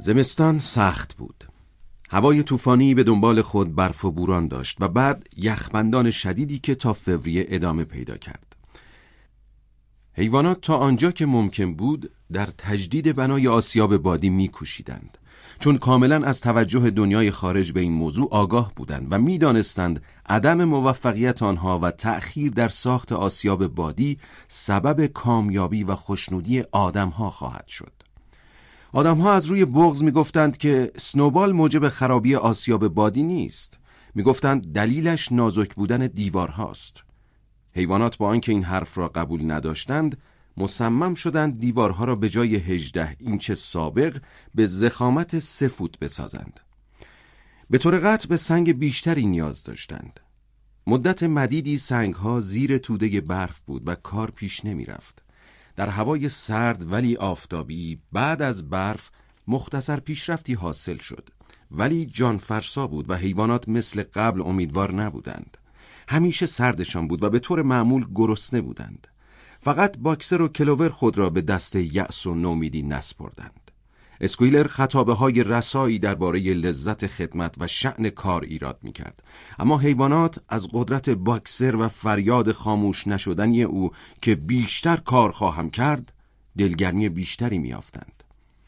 زمستان سخت بود. هوای طوفانی به دنبال خود برف و بوران داشت و بعد یخبندان شدیدی که تا فوریه ادامه پیدا کرد. حیوانات تا آنجا که ممکن بود در تجدید بنای آسیاب بادی می‌کوشیدند، چون کاملا از توجه دنیای خارج به این موضوع آگاه بودند و می‌دانستند عدم موفقیت آنها و تأخیر در ساخت آسیاب بادی سبب کامیابی و خوشنودی آدم‌ها خواهد شد. آدم‌ها از روی بغض می‌گفتند که سنوبال موجب خرابی آسیاب بادی نیست. می‌گفتند دلیلش نازک بودن دیوارهاست. حیوانات با آنکه این حرف را قبول نداشتند، مصمم شدند دیوارها را به جای 18 اینچ سابق به ضخامت 3 فوت بسازند. به طور قطع به سنگ بیشتری نیاز داشتند. مدت مدیدی سنگ‌ها زیر توده برف بود و کار پیش نمی‌رفت. در هوای سرد ولی آفتابی بعد از برف مختصر پیشرفتی حاصل شد، ولی جانفرسا بود و حیوانات مثل قبل امیدوار نبودند. همیشه سردشان بود و به طور معمول گرسنه بودند. فقط باکسر و کلوور خود را به دست یأس و نومیدی نسپردند. اسکویلر خطابه‌های رسایی درباره لذت خدمت و شأن کار ایراد می‌کرد، اما حیوانات از قدرت باکسر و فریاد خاموش نشدنی او که بیشتر کار خواهم کرد دلگرمی بیشتری می‌یافتند.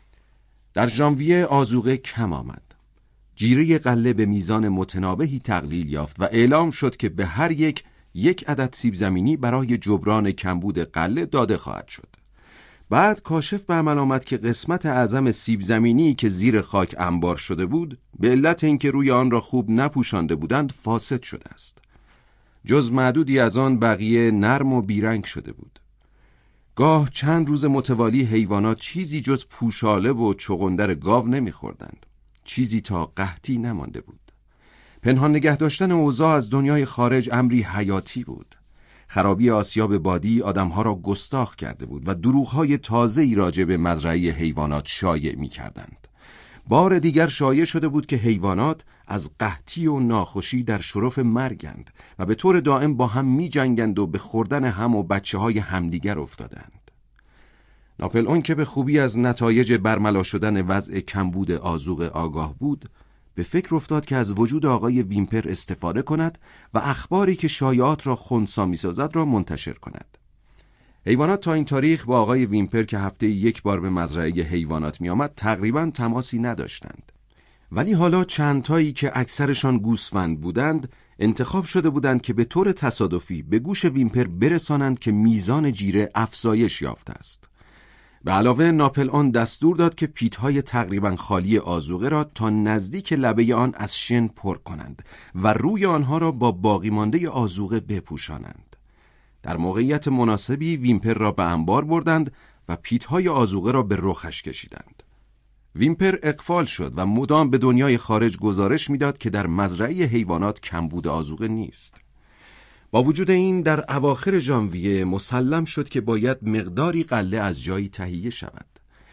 در ژانویه آذوقه کم آمد. جیره غله به میزان متنابهی تقلیل یافت و اعلام شد که به هر یک عدد سیب زمینی برای جبران کمبود غله داده خواهد شد. بعد کاشف به عمل آمد که قسمت اعظم سیب زمینی که زیر خاک انبار شده بود به علت اینکه روی آن را خوب نپوشانده بودند فاسد شده است. جز معدودی از آن بقیه نرم و بیرنگ شده بود. گاه چند روز متوالی حیوانات چیزی جز پوشاله و چغندر گاو نمی‌خوردند. چیزی تا قحطی نمانده بود. پنهان نگه داشتن اوضاع از دنیای خارج امری حیاتی بود. خرابی آسیاب بادی آدمها را گستاخ کرده بود و دروغ‌های تازه‌ای راجع به مزرعه حیوانات شایع می‌کردند. بار دیگر شایع شده بود که حیوانات از قحطی و ناخوشی در شرف مرگند و به طور دائم با هم می‌جنگند و به خوردن هم و بچه‌های همدیگر افتادند. ناپلئون که به خوبی از نتایج برملا شدن وضع کمبود آذوقه آگاه بود، به فکر افتاد که از وجود آقای ویمپر استفاده کند و اخباری که شایعات را خنثی می‌سازد را منتشر کند. حیوانات تا این تاریخ با آقای ویمپر که هفته یک بار به مزرعه حیوانات می‌آمد تقریباً تماسی نداشتند. ولی حالا چند تایی که اکثرشان گوسفند بودند انتخاب شده بودند که به طور تصادفی به گوش ویمپر برسانند که میزان جیره افزایش یافته است. به علاوه ناپلئون دستور داد که پیت‌های تقریباً خالی آذوقه را تا نزدیک لبه آن از شن پر کنند و روی آنها را با باقی مانده آذوقه بپوشانند. در موقعیت مناسبی ویمپر را به انبار بردند و پیت‌های آذوقه را به رخش کشیدند. ویمپر اغفال شد و مدام به دنیای خارج گزارش می‌داد که در مزرعه حیوانات کمبود آذوقه نیست. با وجود این در اواخر ژانویه مسلم شد که باید مقداری غله از جایی تهیه شود.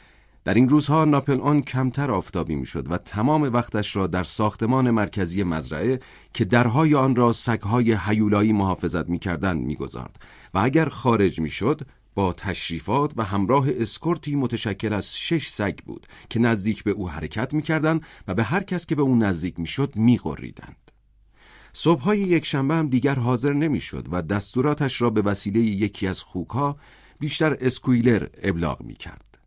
در این روزها ناپلئون کمتر آفتابی میشد و تمام وقتش را در ساختمان مرکزی مزرعه که درهای آن را سگ‌های هیولایی محافظت می‌کردند می‌گذارد و اگر خارج میشد با تشریفات و همراه اسکورتی متشکل از 6 سگ بود که نزدیک به او حرکت می‌کردند و به هر کس که به او نزدیک میشد می‌غریدند. صبح‌های یکشنبه هم دیگر حاضر نمی‌شد و دستوراتش را به وسیله یکی از خوک‌ها بیشتر اسکویلر ابلاغ می‌کرد.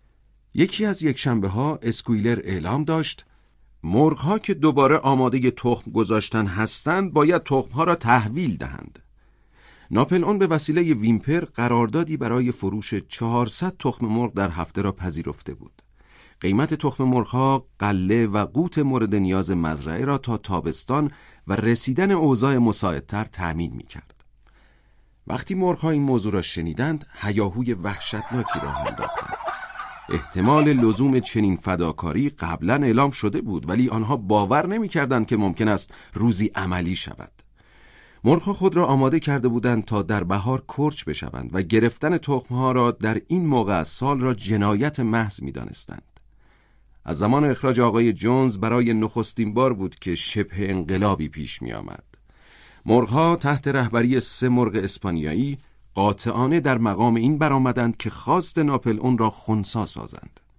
یکی از یکشنبه‌ها اسکویلر اعلام داشت مرغ‌ها که دوباره آماده تخم گذاشتن هستند باید تخم‌ها را تحویل دهند. ناپلئون به وسیله ویمپر قراردادی برای فروش 400 تخم مرغ در هفته را پذیرفته بود. قیمت تخم مرغ‌ها غله و قوت مورد نیاز مزرعه را تا تابستان و رسیدن اوضاع مساعدتر تأمین می‌کرد. وقتی مرغ‌ها این موضوع را شنیدند، هیاهوی وحشتناکی راه انداختند. احتمال لزوم چنین فداکاری قبلا اعلام شده بود، ولی آنها باور نمی‌کردند که ممکن است روزی عملی شود. مرغ‌ها خود را آماده کرده بودند تا در بهار کرچ بشوند و گرفتن تخم‌ها را در این موقع از سال را جنایت محض می‌دانستند. از زمان اخراج آقای جونز برای نخستین بار بود که شبه انقلابی پیش می آمد. مرغ‌ها تحت رهبری 3 مرغ اسپانیایی قاطعانه در مقام این برآمدند که خواست ناپلئون را خنثی سازند.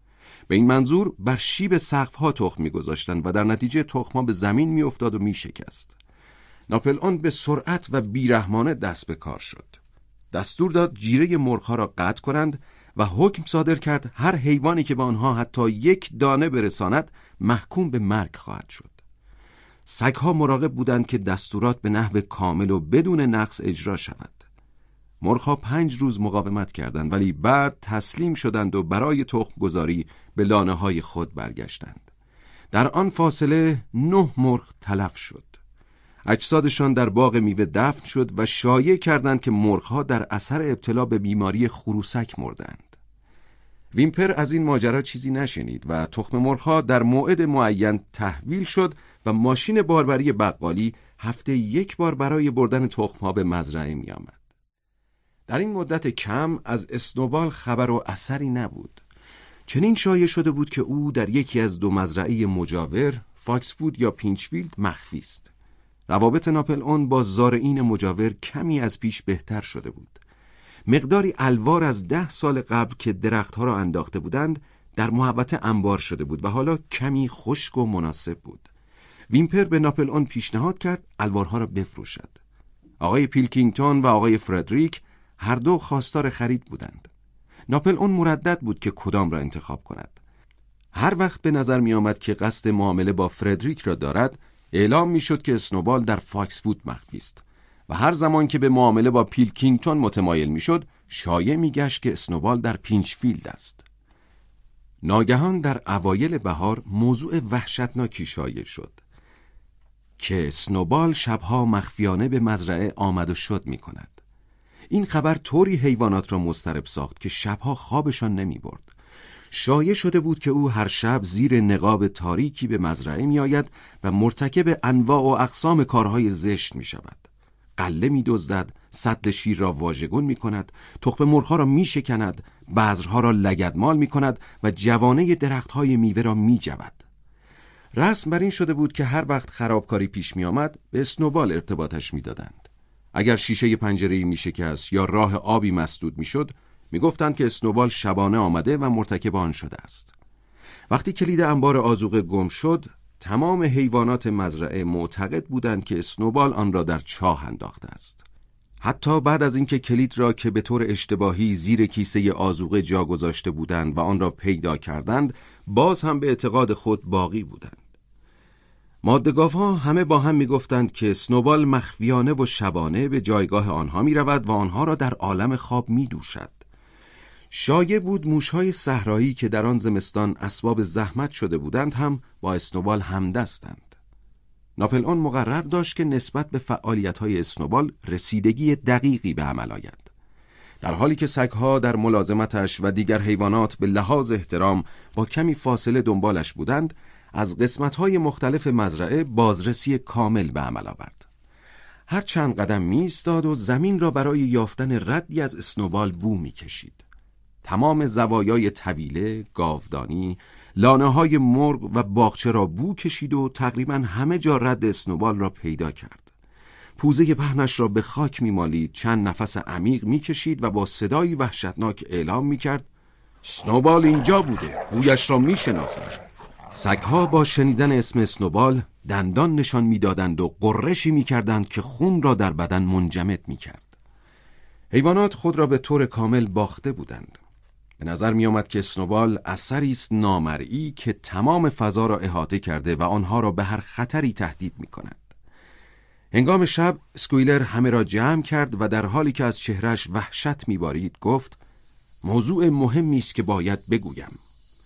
به این منظور بر شیب سقف‌ها تخم می‌گذاشتند و در نتیجه تخم‌ها به زمین می‌افتاد و می‌شکست. ناپلئون به سرعت و بیرحمانه دست به کار شد. دستور داد جیره مرغ‌ها را قطع کنند و حکم صادر کرد هر حیوانی که به آنها حتی یک دانه برساند محکوم به مرگ خواهد شد. سگ‌ها مراقب بودند که دستورات به نحو کامل و بدون نقص اجرا شود. مرغ‌ها 5 روز مقاومت کردند ولی بعد تسلیم شدند و برای تخم گذاری به لانه‌های خود برگشتند. در آن فاصله 9 مرغ تلف شد. اجسادشان در باغ میوه دفن شد و شایعه کردند که مرغ‌ها در اثر ابتلا به بیماری خروسک مردند. ویمپر از این ماجرا چیزی نشنید و تخم مرغ‌ها در موعد معین تحویل شد و ماشین باربری بقالی هفته 1 بار برای بردن تخم‌ها به مزرعه می‌آمد. در این مدت کم از اسنوبال خبر و اثری نبود. چنین شایع شده بود که او در یکی از 2 مزرعه مجاور، فاکسفود یا پینچفیلد، مخفی است. روابط ناپلئون با زارعین مجاور کمی از پیش بهتر شده بود. مقداری الوار از 10 سال قبل که درختها را انداخته بودند در محوطه انبار شده بود و حالا کمی خشک و مناسب بود. ویمپر به ناپلئون پیشنهاد کرد الوارها را بفروشد. آقای پیلکینگتون و آقای فردریک هر دو خواستار خرید بودند. ناپلئون مردد بود که کدام را انتخاب کند. هر وقت به نظر می آمد که قصد معامله با فردریک را دارد، اعلام می شد که اسنوبال در فاکسفود مخفی است و هر زمان که به معامله با پیلکینگتون متمایل می شد، شایع می گشت که اسنوبال در پینچفیلد است. ناگهان در اوایل بهار موضوع وحشتناکی شایع شد که اسنوبال شبها مخفیانه به مزرعه آمد و شد می کند. این خبر طوری حیوانات را مضطرب ساخت که شبها خوابشان نمی برد. شایع شده بود که او هر شب زیر نقاب تاریکی به مزرعه می آید و مرتکب انواع و اقسام کارهای زشت می شود. غله می دزدد، سطل شیر را واژگون می کند، تخم مرغ‌ها را می شکند، بذرها را لگدمال می کند و جوانه درختهای میوه را می جود. رسم بر این شده بود که هر وقت خرابکاری پیش می آمد به اسنوبال ارتباطش می دادند. اگر شیشه پنجره‌ای می شکست یا راه آبی مسدود می شد، می گفتند که اسنوبال شبانه آمده و مرتکب آن شده است. وقتی کلید انبار آذوقه گم شد، تمام حیوانات مزرعه معتقد بودند که اسنوبال آن را در چاه انداخته است. حتی بعد از اینکه کلید را که به طور اشتباهی زیر کیسه آذوقه جا گذاشته بودند و آن را پیدا کردند، باز هم به اعتقاد خود باقی بودند. ماده‌گاوها همه با هم می‌گفتند که اسنوبال مخفیانه و شبانه به جایگاه آنها می‌رود و آنها را در عالم خواب می‌دوشد. شایع بود موش‌های صحرایی که در آن زمستان اسباب زحمت شده بودند هم با اسنوبال همدستند. ناپلئون مقرر داشت که نسبت به فعالیت‌های اسنوبال رسیدگی دقیقی به عمل آید. در حالی که سگ‌ها در ملازمتش و دیگر حیوانات به لحاظ احترام با کمی فاصله دنبالش بودند، از قسمت‌های مختلف مزرعه بازرسی کامل به عمل آورد. هر چند قدم می‌ایستاد و زمین را برای یافتن ردی از اسنوبال بو می‌کشید. تمام زوایای طویله، گاودانی، لانه‌های مرغ و باغچه را بو کشید و تقریباً همه جا رد اسنوبال را پیدا کرد. پوزه پهنش را به خاک می‌مالید، چند نفس عمیق می‌کشید و با صدایی وحشتناک اعلام می‌کرد: اسنوبال اینجا بوده، بویش را می‌شناسم. سگ‌ها با شنیدن اسم اسنوبال دندان نشان می‌دادند و غرشی می‌کردند که خون را در بدن منجمد می‌کرد. حیوانات خود را به طور کامل باخته بودند. به نظر می‌آمد که اسنوبال اثری است نامرئی که تمام فضا را احاطه کرده و آنها را به هر خطری تهدید می‌کند. هنگام شب اسکویلر همه را جمع کرد و در حالی که از چهرهش وحشت می‌بارید گفت: موضوع مهمی است که باید بگویم.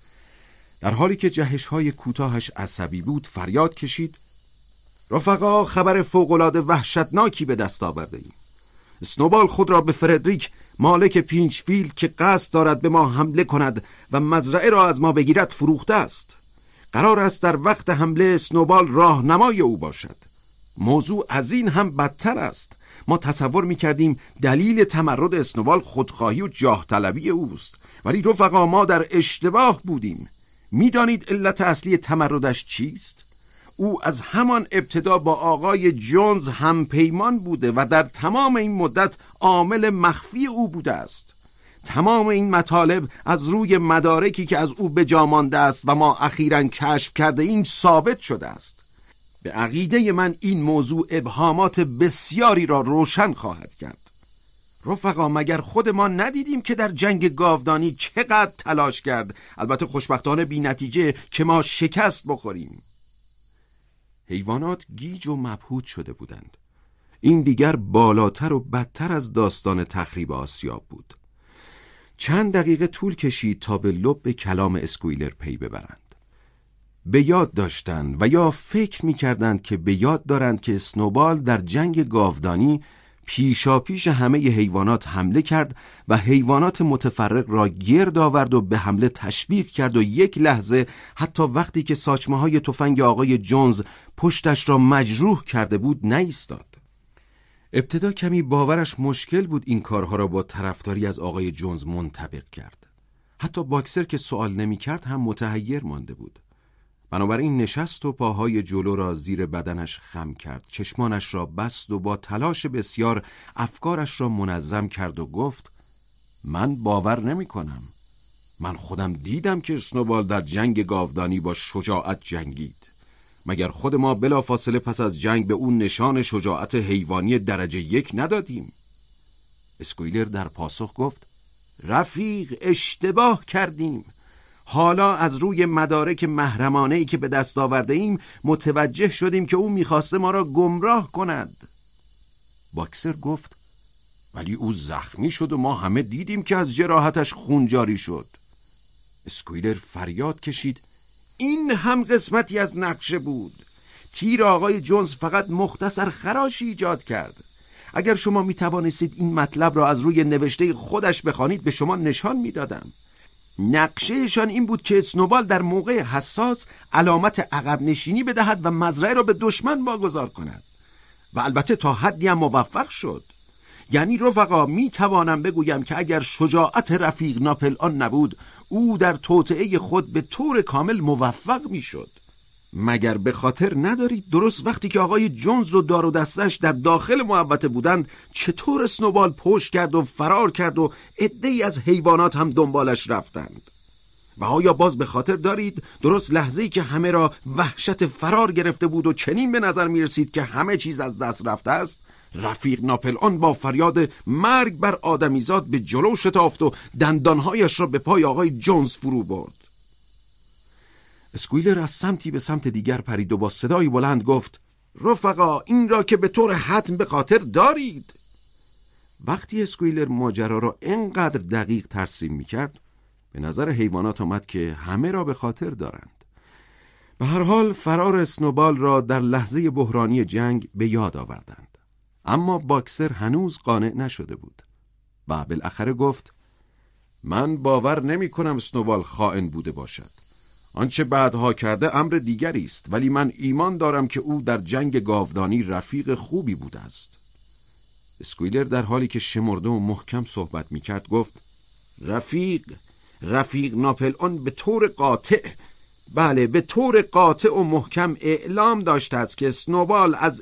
در حالی که جهش‌های کوتاهش عصبی بود فریاد کشید: رفقا، خبر فوق‌العاده وحشتناکی به دست آورده‌ایم. اسنوبال خود را به فردریک، مالک پینچفیلد که قصد دارد به ما حمله کند و مزرعه را از ما بگیرد، فروخته است. قرار است در وقت حمله اسنوبال راهنمای او باشد. موضوع از این هم بدتر است. ما تصور می‌کردیم دلیل تمرد اسنوبال خودخواهی و جاه طلبی اوست، ولی رفقا ما در اشتباه بودیم. می‌دانید علت اصلی تمردش چیست؟ او از همان ابتدا با آقای جونز هم پیمان بوده و در تمام این مدت عامل مخفی او بوده است. تمام این مطالب از روی مدارکی که از او به جا مانده است و ما اخیراً کشف کرده ایم ثابت شده است. به عقیده من این موضوع ابهامات بسیاری را روشن خواهد کرد. رفقا، مگر خود ما ندیدیم که در جنگ گاودانی چقدر تلاش کرد، البته خوشبختانه بی نتیجه، که ما شکست بخوریم؟ حیوانات گیج و مبهوت شده بودند. این دیگر بالاتر و بدتر از داستان تخریب آسیاب بود. چند دقیقه طول کشید تا به لب کلام اسکویلر پی ببرند. به یاد داشتند و یا فکر می‌کردند که به یاد دارند که اسنوبال در جنگ گاودانی پیشاپیش همه حیوانات حمله کرد و حیوانات متفرق را گرد آورد و به حمله تشویق کرد و یک لحظه حتی وقتی که ساچمه‌های تفنگ آقای جونز پشتش را مجروح کرده بود نایستاد. ابتدا کمی باورش مشکل بود این کارها را با طرفداری از آقای جونز منطبق کرد. حتی باکسر که سوال نمی کرد هم متحیر مانده بود. بنابراین نشست و پاهای جلو را زیر بدنش خم کرد، چشمانش را بست و با تلاش بسیار افکارش را منظم کرد و گفت: من باور نمی کنم. من خودم دیدم که اسنوبال در جنگ گاودانی با شجاعت جنگید. مگر خود ما بلافاصله پس از جنگ به اون نشان شجاعت حیوانی درجه 1 ندادیم؟ اسکویلر در پاسخ گفت: رفیق، اشتباه کردیم. حالا از روی مدارک محرمانه‌ای که به دست آورده ایم متوجه شدیم که او می‌خواسته ما را گمراه کند. باکسر گفت: ولی او زخمی شد و ما همه دیدیم که از جراحتش خون جاری شد. اسکویلر فریاد کشید: این هم قسمتی از نقشه بود. تیر آقای جونز فقط مختصر خراشی ایجاد کرد. اگر شما می توانستید این مطلب را از روی نوشته خودش بخوانید به شما نشان می دادم. نقشهشان این بود که اسنوبال در موقع حساس علامت عقب نشینی بدهد و مزرعه را به دشمن واگذار کند و البته تا حدی هم موفق شد. یعنی رفقا، می توانم بگویم که اگر شجاعت رفیق ناپل آن نبود، او در توطئه خود به طور کامل موفق می شد. مگر به خاطر ندارید درست وقتی که آقای جونز و دار و دستش در داخل محوطه بودند چطور اسنوبال پشت کرد و فرار کرد و عده‌ای از حیوانات هم دنبالش رفتند؟ و آیا باز به خاطر دارید درست لحظه‌ای که همه را وحشت فرار گرفته بود و چنین به نظر می رسید که همه چیز از دست رفته است، رفیق ناپل آن با فریاد مرگ بر آدمیزاد به جلو شتافت و دندانهایش را به پای آقای جونز فرو برد. اسکویلر از سمتی به سمت دیگر پرید و با صدای بلند گفت: رفقا، این را که به طور حتم به خاطر دارید. وقتی اسکویلر ماجرا را اینقدر دقیق ترسیم می‌کرد، به نظر حیوانات آمد که همه را به خاطر دارند. به هر حال فرار اسنوبال را در لحظه بحرانی جنگ به یاد آوردند. اما باکسر هنوز قانع نشده بود و بالاخره گفت: من باور نمی کنم اسنوبال خائن بوده باشد. آنچه بعدها کرده امر دیگری است، ولی من ایمان دارم که او در جنگ گاودانی رفیق خوبی بوده است. اسکویلر در حالی که شمرده و محکم صحبت می کرد گفت: رفیق ناپل آن به طور قاطع، بله به طور قاطع و محکم اعلام داشته است که اسنوبال از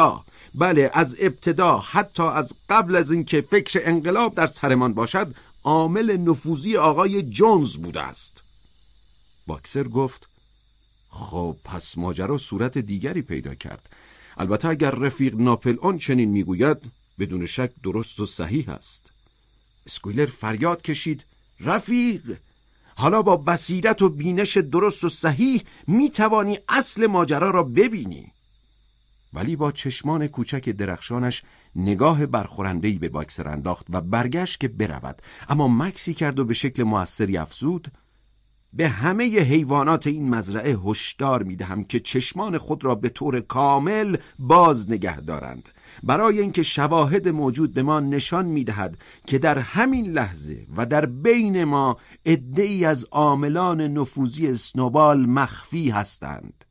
ابتدا حتی از قبل از اینکه فکر انقلاب در سرمان باشد عامل نفوذی آقای جونز بوده است. باکسر گفت: خب پس ماجرا صورت دیگری پیدا کرد. البته اگر رفیق ناپل آن چنین میگوید بدون شک درست و صحیح است. اسکویلر فریاد کشید: رفیق، حالا با بصیرت و بینش درست و صحیح میتوانی اصل ماجرا را ببینی. ولی با چشمان کوچک درخشانش نگاه برخورنده‌ای به باکسر انداخت و برگشت که برود، اما مکسی کرد و به شکل موثری افزود: به همه حیوانات این مزرعه هشدار میدهم که چشمان خود را به طور کامل باز نگه دارند، برای اینکه شواهد موجود به ما نشان میدهد که در همین لحظه و در بین ما عده‌ای از عاملان نفوذی اسنوبال مخفی هستند.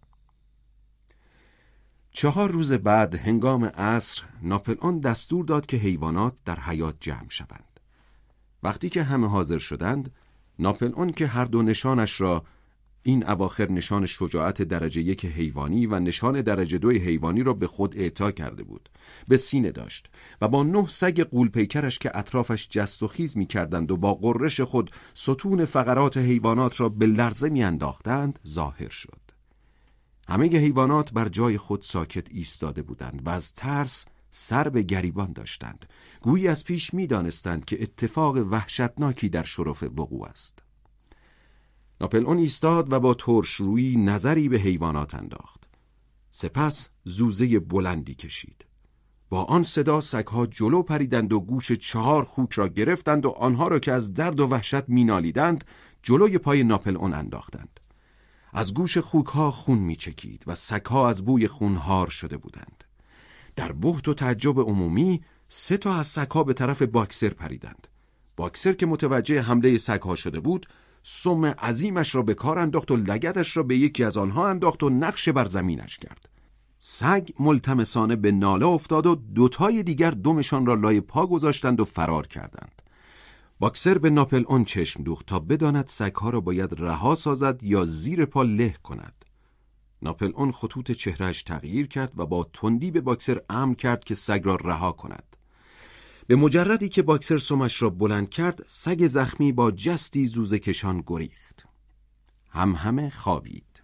4 روز بعد هنگام عصر ناپل آن دستور داد که حیوانات در حیاط جمع شوند. وقتی که همه حاضر شدند، ناپل آن که هر دو نشانش را این اواخر نشان شجاعت درجه 1 حیوانی و نشان درجه 2 حیوانی را به خود اعطا کرده بود. به سینه داشت و با 9 سگ غول‌پیکرش که اطرافش جست و خیز می کردند و با غرش خود ستون فقرات حیوانات را به لرزه می انداختند ظاهر شد. همه حیوانات بر جای خود ساکت ایستاده بودند و از ترس سر به گریبان داشتند، گویی از پیش می دانستند که اتفاق وحشتناکی در شرف وقوع است. ناپلئون ایستاد و با ترش‌رویی نظری به حیوانات انداخت. سپس زوزه بلندی کشید. با آن صدا سگ‌ها جلو پریدند و گوش 4 خوک را گرفتند و آنها را که از درد و وحشت می‌نالیدند جلوی پای ناپلئون انداختند. از گوش خوک‌ها خون می‌چکید و سگ‌ها از بوی خون هار شده بودند. در بهت و تعجب عمومی 3 تا از سگ‌ها به طرف باکسر پریدند. باکسر که متوجه حمله سگ‌ها شده بود، سم عظیمش را به کار انداخت و لگدش را به یکی از آنها انداخت و نقش بر زمینش کرد. سگ ملتمسانه به ناله افتاد و 2 تای دیگر دمشان را لای پا گذاشتند و فرار کردند. باکسر به ناپلئون چشم دوخت تا بداند سگ‌ها را باید رها سازد یا زیر پا له کند. ناپلئون خطوط چهرهش تغییر کرد و با تندی به باکسر امر کرد که سگ را رها کند. به مجردی که باکسر سمش را بلند کرد، سگ زخمی با جستی زوزه کشان گریخت. همه خوابید.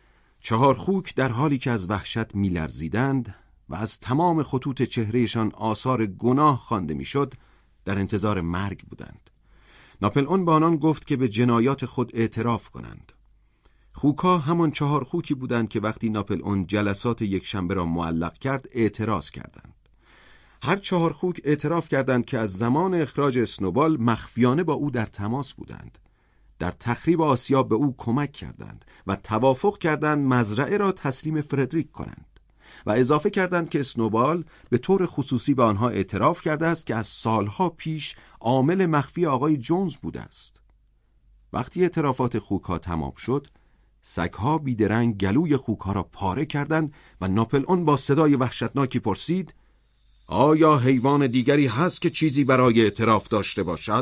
4 خوک در حالی که از وحشت می‌لرزیدند و از تمام خطوط چهرهشان آثار گناه خوانده می‌شد، در انتظار مرگ بودند. ناپلئون به آنان گفت که به جنایات خود اعتراف کنند. خوک‌ها همان 4 خوکی بودند که وقتی ناپلئون جلسات یکشنبه را معلق کرد اعتراض کردند. هر 4 خوک اعتراف کردند که از زمان اخراج اسنوبال مخفیانه با او در تماس بودند. در تخریب آسیاب به او کمک کردند و توافق کردند مزرعه را تسلیم فردریک کنند و اضافه کردند که اسنوبال به طور خصوصی به آنها اعتراف کرده است که از سالها پیش عامل مخفی آقای جونز بوده است. وقتی اعترافات خوک‌ها تمام شد، سگ‌ها بیدرنگ گلوی خوک‌ها را پاره کردند و ناپلئون با صدای وحشتناکی پرسید: آیا حیوان دیگری هست که چیزی برای اعتراف داشته باشد؟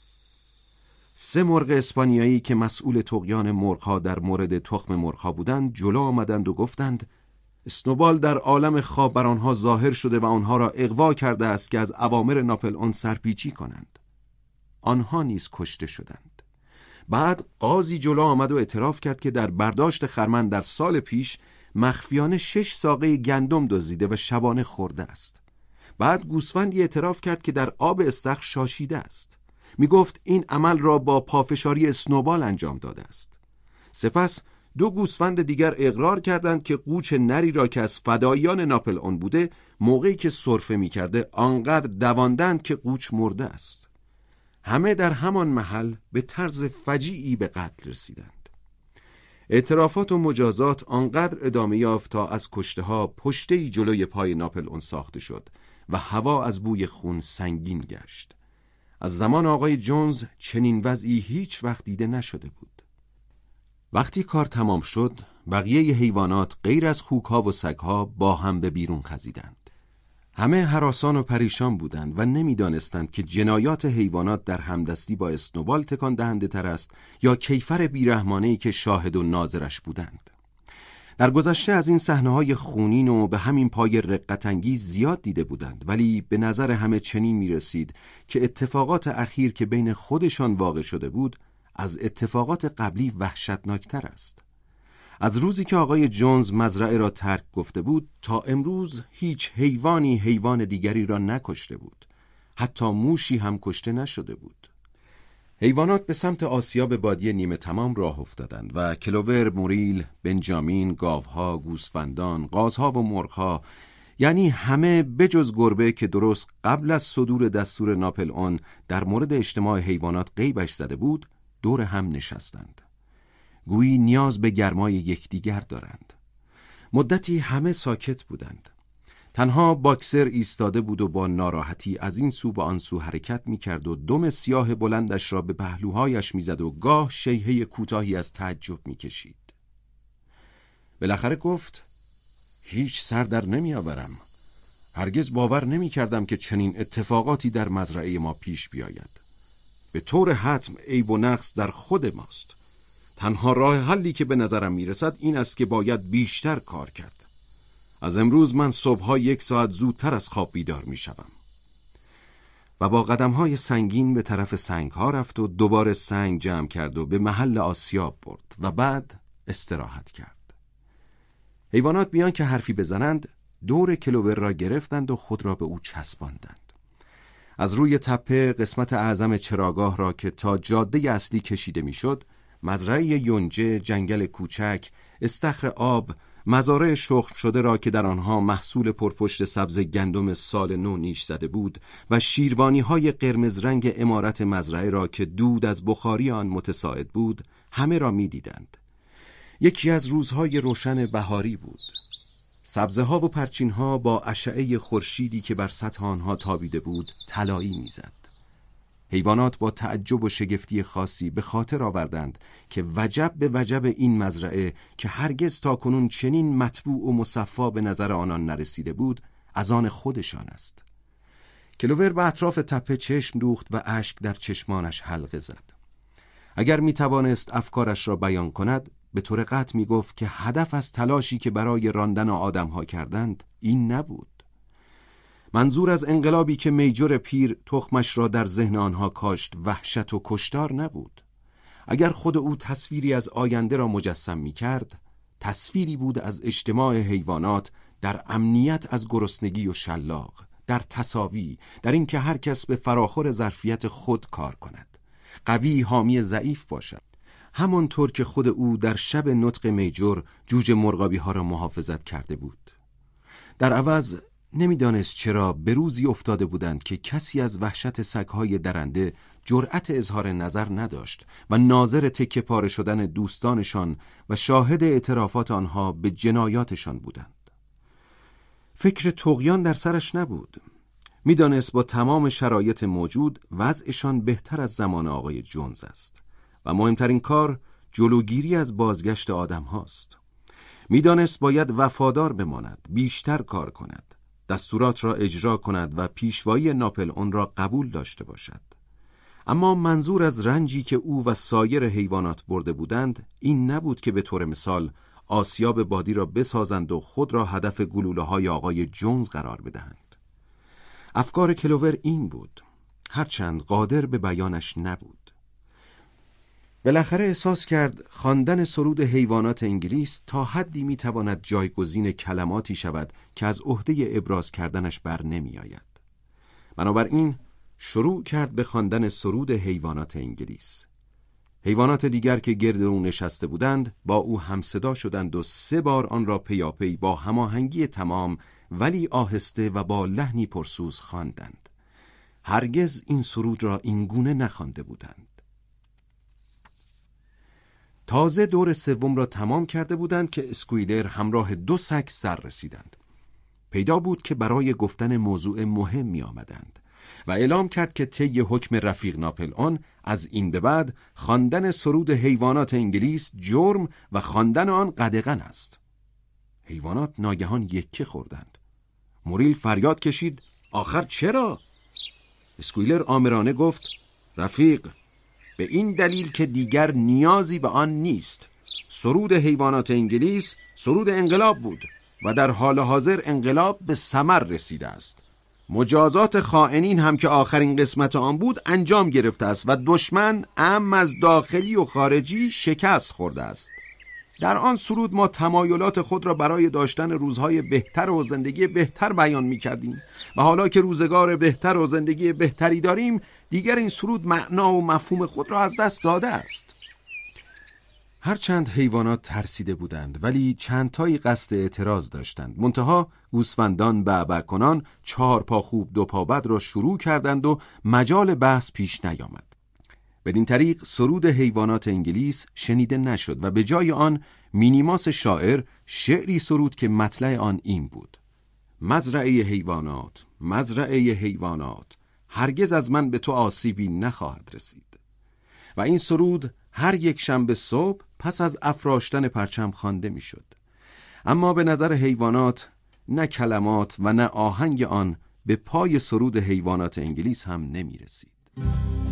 3 مرغ اسپانیایی که مسئول طغیان مرغ‌ها در مورد تخم مرغ‌ها بودند جلو آمدند و گفتند: اسنوبال در عالم خواب بر آنها ظاهر شده و آنها را اغوا کرده است که از اوامر ناپلئون سرپیچی کنند. آنها نیز کشته شدند. بعد قاضی جلو آمد و اعتراف کرد که در برداشت خرمن در سال پیش مخفیانه 6 ساقه گندم دزدیده و شبانه خورده است. بعد گوسفندی اعتراف کرد که در آب استخر شاشیده است. می گفت این عمل را با پافشاری اسنوبال انجام داده است. سپس 2 گوسفند دیگر اقرار کردند که قوچ نری را که از فداییان ناپلئون بوده موقعی که سرفه می کرده آنقدر دواندند که قوچ مرده است. همه در همان محل به طرز فجیعی به قتل رسیدند. اعترافات و مجازات آنقدر ادامه یافت تا از کشته ها پشته‌ای جلوی پای ناپلئون ساخته شد و هوا از بوی خون سنگین گشت. از زمان آقای جونز چنین وضعی هیچ وقت دیده نشده بود. وقتی کار تمام شد، بقیه حیوانات غیر از خوک‌ها و سگ‌ها با هم به بیرون خزیدند. همه هراسان و پریشان بودند و نمی‌دانستند که جنایات حیوانات در همدستی با اسنوبال تکان دهنده تر است یا کیفر بیرحمانه‌ای که شاهد و ناظرش بودند. در گذشته از این صحنه‌های خونین و به همین پای رقت‌انگیز زیاد دیده بودند، ولی به نظر همه چنین می‌رسید که اتفاقات اخیر که بین خودشان واقع شده بود از اتفاقات قبلی وحشتناکتر است. از روزی که آقای جونز مزرعه را ترک گفته بود تا امروز هیچ حیوانی حیوان دیگری را نکشته بود. حتی موشی هم کشته نشده بود. حیوانات به سمت آسیاب بادی نیمه تمام راه افتادند و کلوور، موریل، بنجامین، گاوها، گوسفندان، قازها و مرغها، یعنی همه بجز گربه که درست قبل از صدور دستور ناپلئون در مورد اجتماع حیوانات غیبش زده بود، دور هم نشستند. گویی نیاز به گرمای یکدیگر دارند. مدتی همه ساکت بودند. تنها باکسر ایستاده بود و با ناراحتی از این سو به آن سو حرکت می‌کرد و دم سیاه بلندش را به پهلوهایش می‌زد و گاه شیهه کوتاهی از تعجب می‌کشید. بالاخره گفت: هیچ سر در نمی‌آورم. هرگز باور نمی‌کردم که چنین اتفاقاتی در مزرعه ما پیش بیاید. به طور حتم عیب و نقص در خود ماست. تنها راه حلی که به نظرم میرسد این است که باید بیشتر کار کرد. از امروز من صبحها 1 ساعت زودتر از خواب بیدار میشوم. و با قدم‌های سنگین به طرف سنگ‌ها رفت و دوباره سنگ جمع کرد و به محل آسیاب برد و بعد استراحت کرد. حیوانات بیان که حرفی بزنند دور کلوور را گرفتند و خود را به او چسباندند. از روی تپه قسمت اعظم چراگاه را که تا جاده اصلی کشیده میشد، مزرعه یونجه، جنگل کوچک، استخر آب، مزارع شخم شده را که در آنها محصول پرپشت سبز گندم سال نو نیش زده بود و شیروانی‌های قرمز رنگ عمارت مزرعه را که دود از بخاری آن متساعد بود، همه را می‌دیدند. یکی از روزهای روشن بهاری بود. سبزه‌ها و پرچین‌ها با اشعه خورشیدی که بر سطح آنها تابیده بود طلایی می‌زد. حیوانات با تعجب و شگفتی خاصی به خاطر آوردند که وجب به وجب این مزرعه که هرگز تاکنون چنین مطبوع و مصفا به نظر آنان نرسیده بود از آن خودشان است. کلوور به اطراف تپه چشم دوخت و اشک در چشمانش حلقه زد. اگر می توانست افکارش را بیان کند به طور قطع می گفت که هدف از تلاشی که برای راندن آدمها کردند این نبود. منظور از انقلابی که میجور پیر تخمش را در ذهن آنها کاشت وحشت و کشتار نبود. اگر خود او تصویری از آینده را مجسم می کرد، تصویری بود از اجتماع حیوانات در امنیت از گرسنگی و شلاق، در تساوی، در این که هر کس به فراخور ظرفیت خود کار کند، قوی حامی ضعیف باشد، همانطور که خود او در شب نطق میجور جوجه مرغابی ها را محافظت کرده بود. در عوض نمیدانست چرا به روزی افتاده بودند که کسی از وحشت سگ‌های درنده جرأت اظهار نظر نداشت و ناظر تکه پاره شدن دوستانشان و شاهد اعترافات آنها به جنایاتشان بودند. فکر طغیان در سرش نبود. میدانست با تمام شرایط موجود وضعشان بهتر از زمان آقای جونز است و مهمترین کار جلوگیری از بازگشت آدم هاست. میدانست باید وفادار بماند، بیشتر کار کند، دستورات را اجرا کند و پیشوایی ناپلئون را قبول داشته باشد. اما منظور از رنجی که او و سایر حیوانات برده بودند این نبود که به طور مثال آسیاب بادی را بسازند و خود را هدف گلوله‌های آقای جونز قرار بدهند. افکار کلوور این بود، هرچند قادر به بیانش نبود. بالاخره احساس کرد خواندن سرود حیوانات انگلیس تا حدی میتواند جایگزین کلماتی شود که از عهده ابراز کردنش بر نمی آید. بنابراین شروع کرد به خواندن سرود حیوانات انگلیس. حیوانات دیگر که گرد او نشسته بودند با او همصدا شدند و 3 بار آن را پیاپی با هماهنگی تمام ولی آهسته و با لحنی پرسوز خواندند. هرگز این سرود را این گونه نخوانده بودند. تازه دور سوم را تمام کرده بودند که اسکویلر همراه 2 سگ سر رسیدند. پیدا بود که برای گفتن موضوع مهم می آمدند و اعلام کرد که طی حکم رفیق ناپلئون از این به بعد خواندن سرود حیوانات انگلیس جرم و خواندن آن قدغن است. حیوانات ناگهان یکه خوردند. موریل فریاد کشید: آخر چرا؟ اسکویلر آمرانه گفت: رفیق، به این دلیل که دیگر نیازی به آن نیست. سرود حیوانات انگلیس سرود انقلاب بود و در حال حاضر انقلاب به ثمر رسیده است. مجازات خائنین هم که آخرین قسمت آن بود انجام گرفته است و دشمن عم از داخلی و خارجی شکست خورده است. در آن سرود ما تمایلات خود را برای داشتن روزهای بهتر و زندگی بهتر بیان می کردیم و حالا که روزگار بهتر و زندگی بهتری داریم دیگر این سرود معنا و مفهوم خود را از دست داده است. هرچند حیوانات ترسیده بودند ولی چند تایی قصد اعتراض داشتند. منتها گوسفندان بعبع کنان 4 پا خوب 2 پا بد را شروع کردند و مجال بحث پیش نیامد. بدین طریق سرود حیوانات انگلیس شنیده نشد و به جای آن مینیماس شاعر شعری سرود که مطلع آن این بود: مزرعه حیوانات، مزرعه حیوانات، هرگز از من به تو آسیبی نخواهد رسید. و این سرود هر یک شنبه صبح پس از افراشتن پرچم خوانده میشد. اما به نظر حیوانات نه کلمات و نه آهنگ آن به پای سرود حیوانات انگلیس هم نمی رسید.